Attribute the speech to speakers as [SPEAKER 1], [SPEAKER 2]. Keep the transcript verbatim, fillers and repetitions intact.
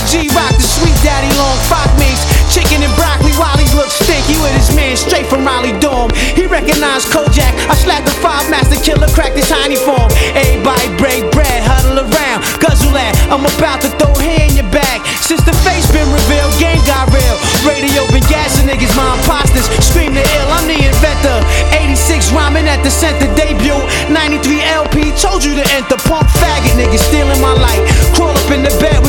[SPEAKER 1] G-Rock, the sweet daddy long frock mates. Chicken and broccoli while he looks stinky with his man straight from Raleigh Dorm. He recognized Kojak. I slapped the five master killer, cracked his tiny form. Everybody break bread, huddle around, guzzle that. I'm about to throw hair in your bag. Since the face been revealed, game got real. Radio been gassing niggas, my imposters scream the ill. I'm the inventor. eighty-six rhyming at the center debut. ninety-three L P told you to enter. Punk faggot niggas stealing my light. Crawl up in the bed.